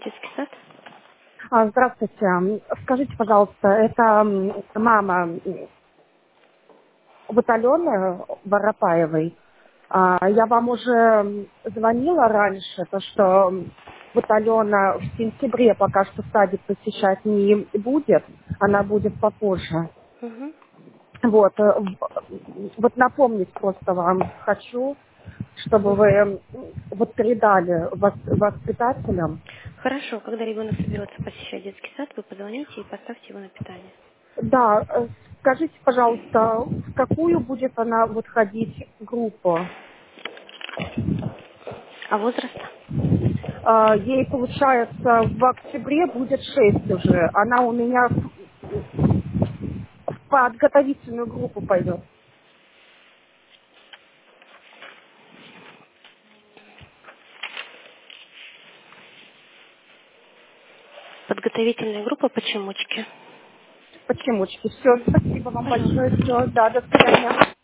Детский сад? Здравствуйте. Скажите, пожалуйста, это мама Баталены Воропаевой. Я вам уже звонила раньше, то что Баталена в сентябре пока что садик посещать не будет, она будет попозже. Угу. Вот, вот напомнить просто вам хочу, чтобы вы вот передали воспитателям. Хорошо, когда ребенок соберется посещать детский сад, вы позвоните и поставьте его на питание. Да, скажите, пожалуйста, в какую будет она вот ходить группу? А возраст? Ей, получается, в октябре будет 6 уже. Она у меня в подготовительную группу пойдет. Подготовительная группа почемучки. Почемучки. Все, спасибо вам большое. Пожалуйста. Все, да, до свидания.